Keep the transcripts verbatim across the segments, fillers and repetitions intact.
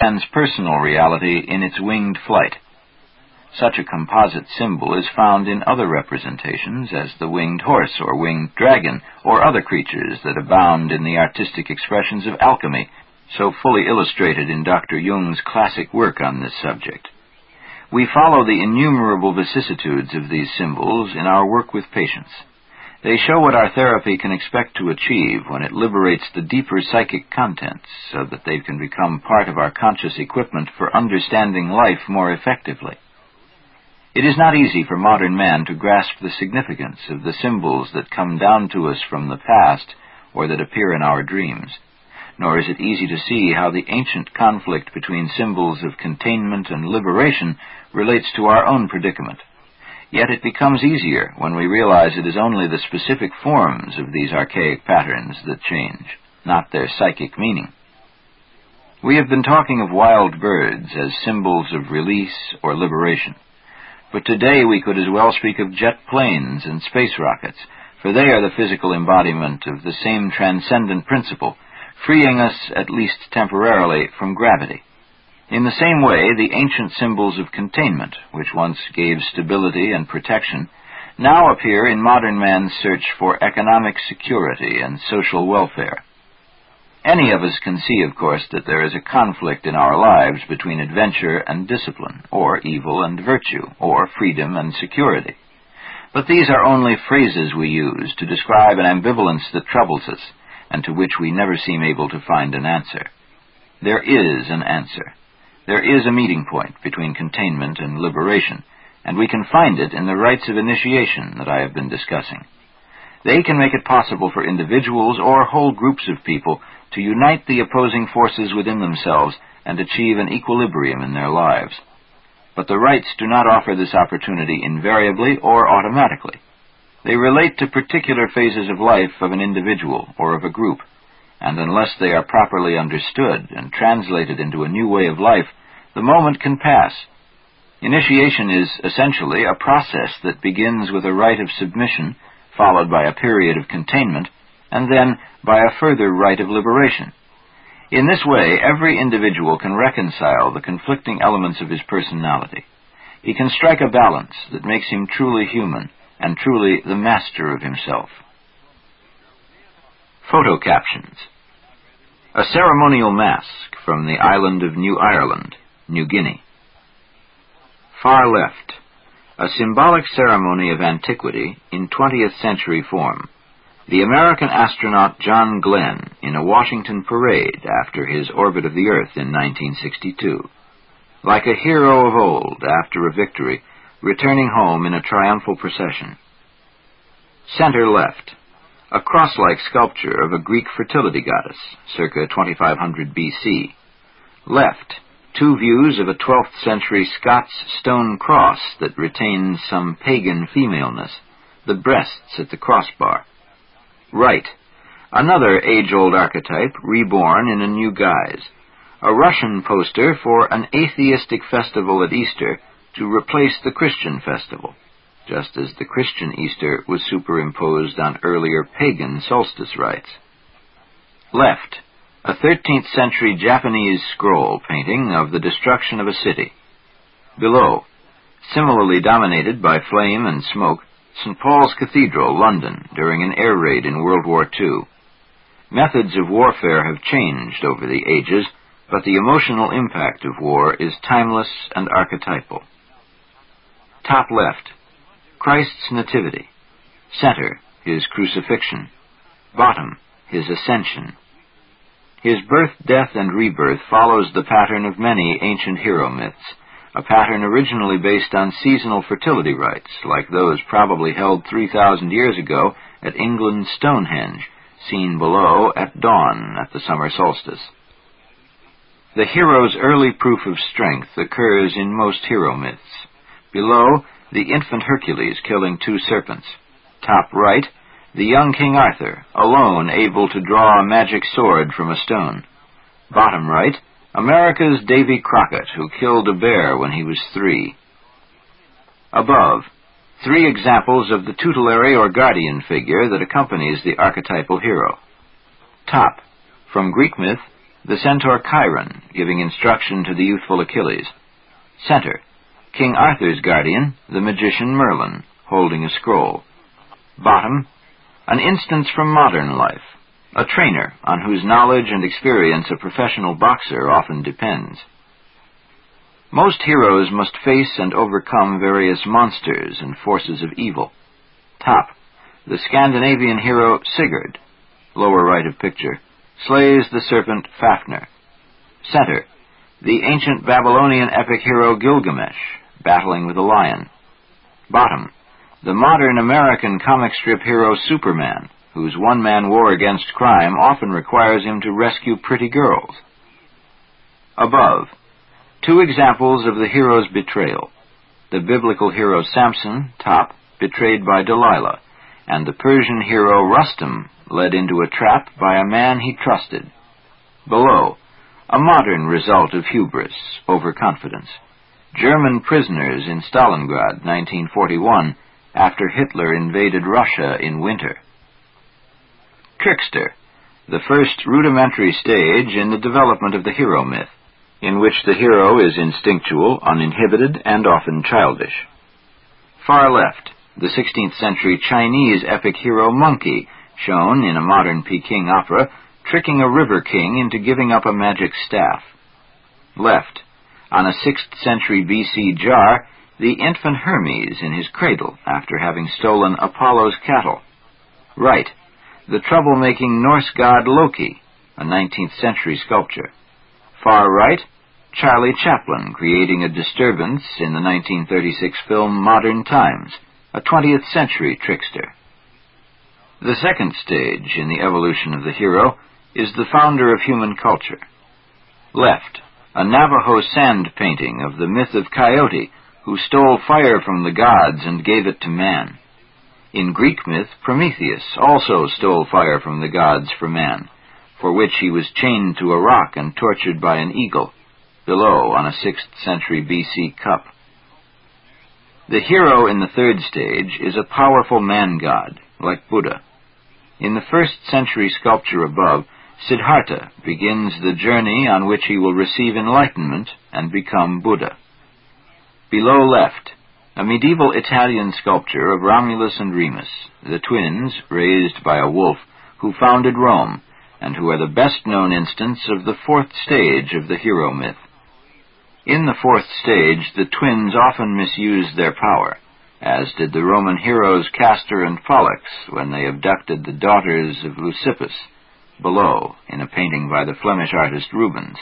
man's personal reality in its winged flight. Such a composite symbol is found in other representations as the winged horse or winged dragon or other creatures that abound in the artistic expressions of alchemy, so fully illustrated in Doctor Jung's classic work on this subject. We follow the innumerable vicissitudes of these symbols in our work with patients. They show what our therapy can expect to achieve when it liberates the deeper psychic contents so that they can become part of our conscious equipment for understanding life more effectively. It is not easy for modern man to grasp the significance of the symbols that come down to us from the past or that appear in our dreams. Nor is it easy to see how the ancient conflict between symbols of containment and liberation relates to our own predicament. Yet it becomes easier when we realize it is only the specific forms of these archaic patterns that change, not their psychic meaning. We have been talking of wild birds as symbols of release or liberation. But today we could as well speak of jet planes and space rockets, for they are the physical embodiment of the same transcendent principle, freeing us, at least temporarily, from gravity. In the same way, the ancient symbols of containment, which once gave stability and protection, now appear in modern man's search for economic security and social welfare. Any of us can see, of course, that there is a conflict in our lives between adventure and discipline, or evil and virtue, or freedom and security. But these are only phrases we use to describe an ambivalence that troubles us, and to which we never seem able to find an answer. There is an answer. There is a meeting point between containment and liberation, and we can find it in the rites of initiation that I have been discussing. They can make it possible for individuals or whole groups of people to unite the opposing forces within themselves and achieve an equilibrium in their lives. But the rites do not offer this opportunity invariably or automatically. They relate to particular phases of life of an individual or of a group, and unless they are properly understood and translated into a new way of life, the moment can pass. Initiation is essentially a process that begins with a rite of submission, followed by a period of containment, and then by a further rite of liberation. In this way, every individual can reconcile the conflicting elements of his personality. He can strike a balance that makes him truly human and truly the master of himself. Photo captions. A ceremonial mask from the island of New Ireland, New Guinea. Far left. A symbolic ceremony of antiquity in twentieth century form. The American astronaut John Glenn in a Washington parade after his orbit of the Earth in nineteen sixty-two. Like a hero of old after a victory, returning home in a triumphal procession. Center left. A cross-like sculpture of a Greek fertility goddess, circa twenty-five hundred B C. Left. Two views of a twelfth century Scots stone cross that retains some pagan femaleness, the breasts at the crossbar. Right. Another age-old archetype reborn in a new guise. A Russian poster for an atheistic festival at Easter to replace the Christian festival, just as the Christian Easter was superimposed on earlier pagan solstice rites. Left. A thirteenth century Japanese scroll painting of the destruction of a city. Below, similarly dominated by flame and smoke, Saint Paul's Cathedral, London, during an air raid in World War Two. Methods of warfare have changed over the ages, but the emotional impact of war is timeless and archetypal. Top left. Christ's Nativity. Center, his crucifixion. Bottom, his ascension. His birth, death, and rebirth follows the pattern of many ancient hero myths, a pattern originally based on seasonal fertility rites, like those probably held three thousand years ago at England's Stonehenge, seen below at dawn at the summer solstice. The hero's early proof of strength occurs in most hero myths. Below, the infant Hercules killing two serpents. Top right, the young King Arthur, alone able to draw a magic sword from a stone. Bottom right, America's Davy Crockett, who killed a bear when he was three. Above, three examples of the tutelary or guardian figure that accompanies the archetypal hero. Top, from Greek myth, the centaur Chiron, giving instruction to the youthful Achilles. Center, King Arthur's guardian, the magician Merlin, holding a scroll. Bottom, an instance from modern life, a trainer on whose knowledge and experience a professional boxer often depends. Most heroes must face and overcome various monsters and forces of evil. Top, the Scandinavian hero Sigurd, lower right of picture, slays the serpent Fafnir. Center, the ancient Babylonian epic hero Gilgamesh, battling with a lion. Bottom, the modern American comic strip hero Superman, whose one-man war against crime often requires him to rescue pretty girls. Above, two examples of the hero's betrayal. The biblical hero Samson, top, betrayed by Delilah, and the Persian hero Rustum, led into a trap by a man he trusted. Below, a modern result of hubris, overconfidence. German prisoners in Stalingrad, nineteen forty-one, after Hitler invaded Russia in winter. Trickster, the first rudimentary stage in the development of the hero myth, in which the hero is instinctual, uninhibited, and often childish. Far left, the sixteenth century Chinese epic hero Monkey, shown in a modern Peking opera, tricking a river king into giving up a magic staff. Left, on a sixth century B C jar, the infant Hermes in his cradle after having stolen Apollo's cattle. Right, the troublemaking Norse god Loki, a nineteenth century sculpture. Far right, Charlie Chaplin creating a disturbance in the nineteen thirty-six film Modern Times, a twentieth century trickster. The second stage in the evolution of the hero is the founder of human culture. Left, a Navajo sand painting of the myth of Coyote, who stole fire from the gods and gave it to man. In Greek myth, Prometheus also stole fire from the gods for man, for which he was chained to a rock and tortured by an eagle, below on a sixth century B C cup. The hero in the third stage is a powerful man-god, like Buddha. In the first century sculpture above, Siddhartha begins the journey on which he will receive enlightenment and become Buddha. Below left, a medieval Italian sculpture of Romulus and Remus, the twins raised by a wolf, who founded Rome, and who are the best-known instance of the fourth stage of the hero myth. In the fourth stage, the twins often misused their power, as did the Roman heroes Castor and Pollux when they abducted the daughters of Leucippus, below in a painting by the Flemish artist Rubens.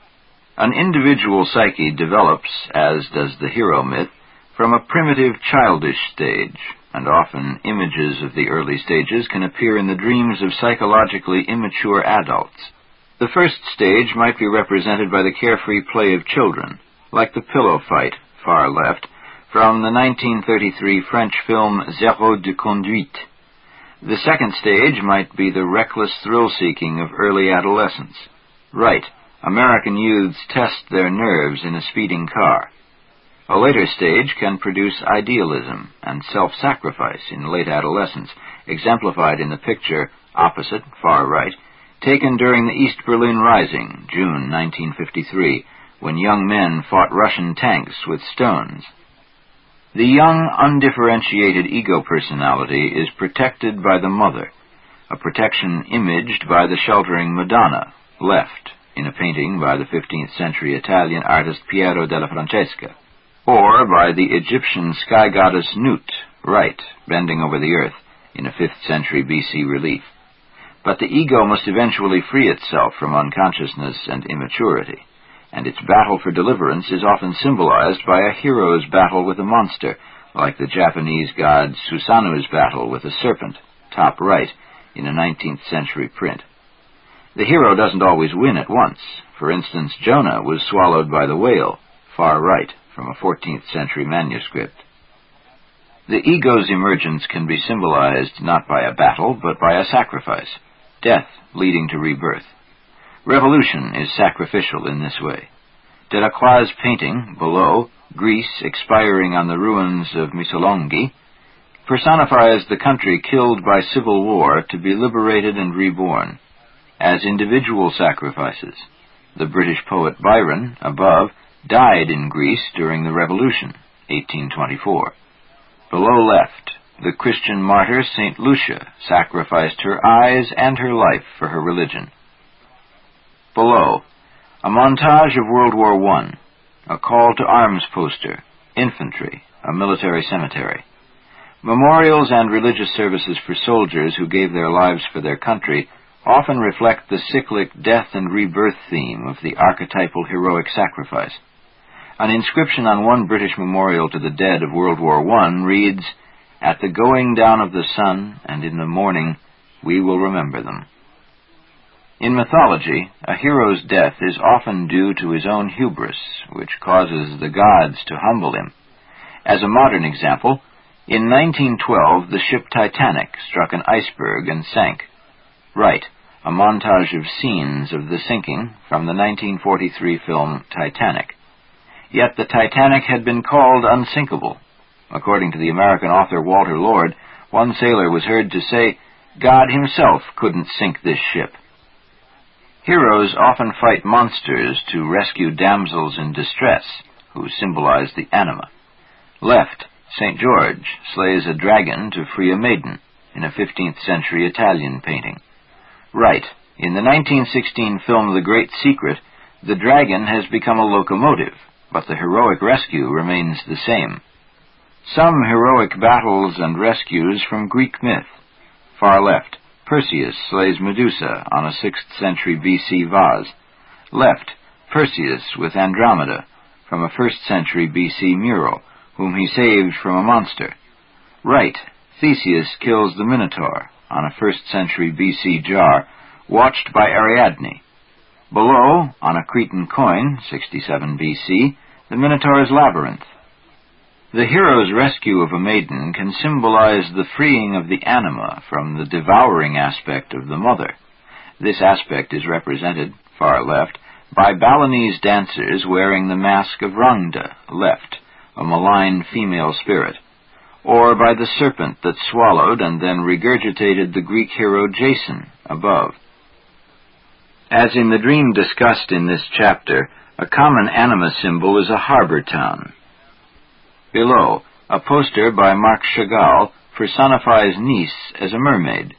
An individual psyche develops, as does the hero myth, from a primitive childish stage, and often images of the early stages can appear in the dreams of psychologically immature adults. The first stage might be represented by the carefree play of children, like the pillow fight, far left, from the nineteen thirty-three French film Zéro de Conduite. The second stage might be the reckless thrill-seeking of early adolescence. Right, American youths test their nerves in a speeding car. A later stage can produce idealism and self-sacrifice in late adolescence, exemplified in the picture, opposite, far right, taken during the East Berlin Rising, June nineteen fifty-three, when young men fought Russian tanks with stones. The young, undifferentiated ego personality is protected by the mother, a protection imaged by the sheltering Madonna, left, in a painting by the fifteenth century Italian artist Piero della Francesca, or by the Egyptian sky goddess Nut, right, bending over the earth, in a fifth century B C relief. But the ego must eventually free itself from unconsciousness and immaturity, and its battle for deliverance is often symbolized by a hero's battle with a monster, like the Japanese god Susanu's battle with a serpent, top right, in a nineteenth century print. The hero doesn't always win at once. For instance, Jonah was swallowed by the whale, far right, from a fourteenth century manuscript. The ego's emergence can be symbolized not by a battle, but by a sacrifice, death leading to rebirth. Revolution is sacrificial in this way. Delacroix's painting, below, Greece expiring on the ruins of Missolonghi, personifies the country killed by civil war to be liberated and reborn. as individual sacrifices. The British poet Byron, above, died in Greece during the Revolution, eighteen twenty-four. Below left, the Christian martyr Saint Lucia sacrificed her eyes and her life for her religion. Below, a montage of World War One, a call to arms poster, infantry, a military cemetery. Memorials and religious services for soldiers who gave their lives for their country often reflect the cyclic death and rebirth theme of the archetypal heroic sacrifice. An inscription on one British memorial to the dead of World War One reads, "At the going down of the sun and in the morning, we will remember them." In mythology, a hero's death is often due to his own hubris, which causes the gods to humble him. As a modern example, in nineteen twelve, the ship Titanic struck an iceberg and sank. Right, a montage of scenes of the sinking from the nineteen forty-three film Titanic. Yet the Titanic had been called unsinkable. According to the American author Walter Lord, one sailor was heard to say, "God himself couldn't sink this ship." Heroes often fight monsters to rescue damsels in distress, who symbolize the anima. Left, Saint George slays a dragon to free a maiden, in a fifteenth century Italian painting. Right, in the nineteen sixteen film The Great Secret, the dragon has become a locomotive, but the heroic rescue remains the same. Some heroic battles and rescues from Greek myth. Far left, Perseus slays Medusa on a sixth century B C vase. Left, Perseus with Andromeda, from a first century B C mural, whom he saved from a monster. Right, Theseus kills the Minotaur, on a first century B C jar, watched by Ariadne. Below, on a Cretan coin, sixty-seven B C, the Minotaur's labyrinth. The hero's rescue of a maiden can symbolize the freeing of the anima from the devouring aspect of the mother. This aspect is represented, far left, by Balinese dancers wearing the mask of Rangda, left, a malign female spirit, or by the serpent that swallowed and then regurgitated the Greek hero Jason, above. As in the dream discussed in this chapter, a common anima symbol is a harbor town. Below, a poster by Marc Chagall personifies Nice as a mermaid.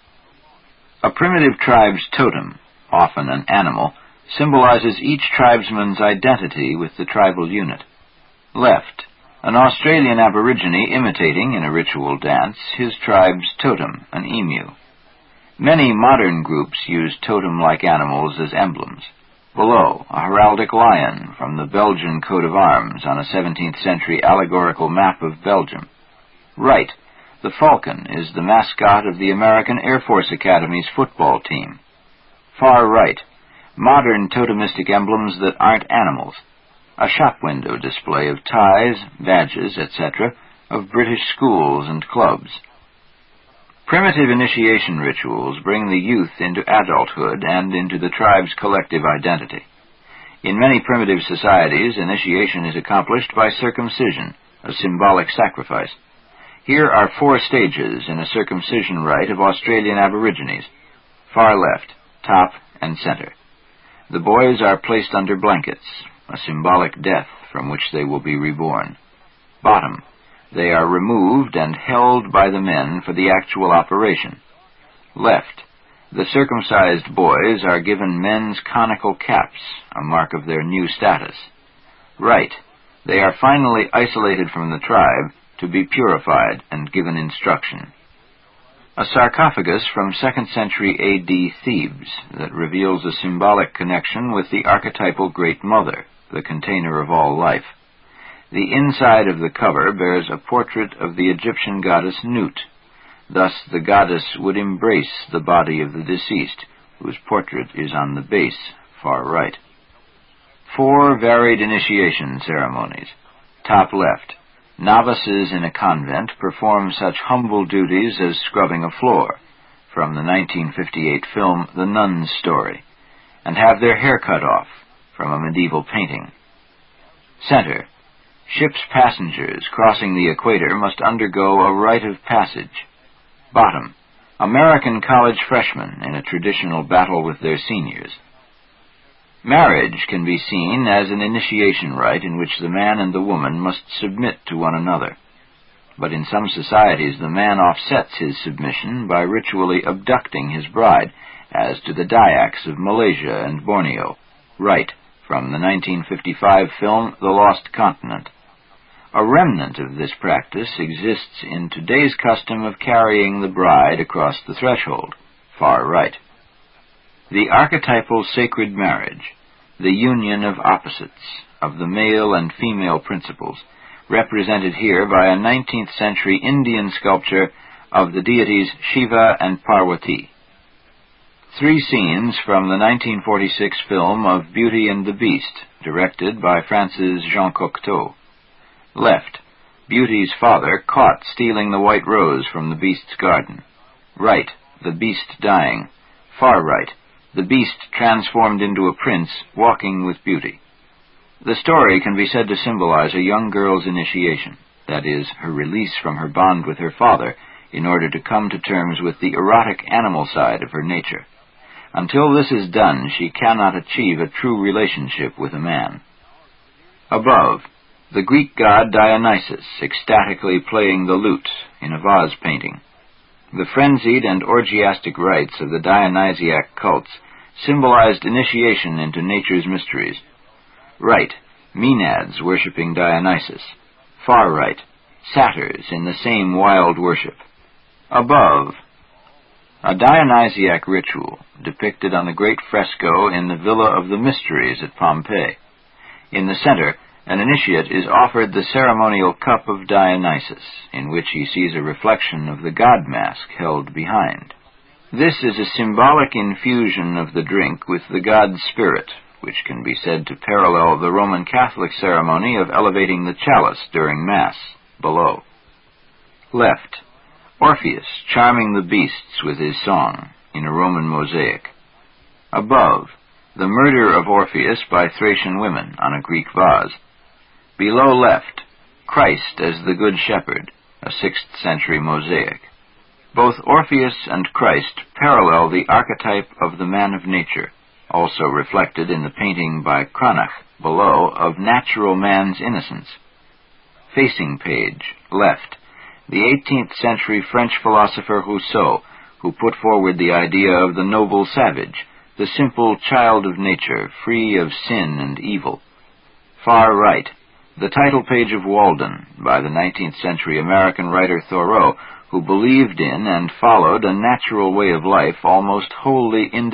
A primitive tribe's totem, often an animal, symbolizes each tribesman's identity with the tribal unit. Left, an Australian aborigine imitating, in a ritual dance, his tribe's totem, an emu. Many modern groups use totem-like animals as emblems. Below, a heraldic lion from the Belgian coat of arms on a seventeenth century allegorical map of Belgium. Right, the falcon is the mascot of the American Air Force Academy's football team. Far right, modern totemistic emblems that aren't animals. A shop window display of ties, badges, et cetera, of British schools and clubs. Primitive initiation rituals bring the youth into adulthood and into the tribe's collective identity. In many primitive societies, initiation is accomplished by circumcision, a symbolic sacrifice. Here are four stages in a circumcision rite of Australian Aborigines. Far left, top, and center. The boys are placed under blankets, a symbolic death from which they will be reborn. Bottom, they are removed and held by the men for the actual operation. Left, the circumcised boys are given men's conical caps, a mark of their new status. Right, they are finally isolated from the tribe to be purified and given instruction. A sarcophagus from second century A D Thebes that reveals a symbolic connection with the archetypal Great Mother, the container of all life. The inside of the cover bears a portrait of the Egyptian goddess Nut. Thus the goddess would embrace the body of the deceased, whose portrait is on the base, far right. Four varied initiation ceremonies. Top left, novices in a convent perform such humble duties as scrubbing a floor, from the nineteen fifty-eight film The Nun's Story, and have their hair cut off, from a medieval painting. Center, ship's passengers crossing the equator must undergo a rite of passage. Bottom, American college freshmen in a traditional battle with their seniors. Marriage can be seen as an initiation rite in which the man and the woman must submit to one another. But in some societies the man offsets his submission by ritually abducting his bride, as to the Dayaks of Malaysia and Borneo. Right, from the nineteen fifty-five film The Lost Continent. A remnant of this practice exists in today's custom of carrying the bride across the threshold. Far right. The archetypal sacred marriage, the union of opposites, of the male and female principles, represented here by a nineteenth century Indian sculpture of the deities Shiva and Parvati. Three scenes from the nineteen forty-six film of Beauty and the Beast, directed by Francis Jean Cocteau. Left, Beauty's father caught stealing the white rose from the beast's garden. Right, the beast dying. Far right, the beast transformed into a prince walking with Beauty. The story can be said to symbolize a young girl's initiation, that is, her release from her bond with her father in order to come to terms with the erotic animal side of her nature. Until this is done, she cannot achieve a true relationship with a man. Above, the Greek god Dionysus ecstatically playing the lute in a vase painting. The frenzied and orgiastic rites of the Dionysiac cults symbolized initiation into nature's mysteries. Right, Maenads worshipping Dionysus. Far right, satyrs in the same wild worship. Above, a Dionysiac ritual depicted on the great fresco in the Villa of the Mysteries at Pompeii. In the center, an initiate is offered the ceremonial cup of Dionysus, in which he sees a reflection of the god mask held behind. This is a symbolic infusion of the drink with the god's spirit, which can be said to parallel the Roman Catholic ceremony of elevating the chalice during Mass, below. Left, Orpheus charming the beasts with his song, in a Roman mosaic. Above, the murder of Orpheus by Thracian women on a Greek vase. Below left, Christ as the Good Shepherd, a sixth century mosaic. Both Orpheus and Christ parallel the archetype of the man of nature, also reflected in the painting by Cranach, below, of natural man's innocence. Facing page, left, the eighteenth century French philosopher Rousseau, who put forward the idea of the noble savage, the simple child of nature, free of sin and evil. Far right, the title page of Walden, by the nineteenth century American writer Thoreau, who believed in and followed a natural way of life almost wholly independent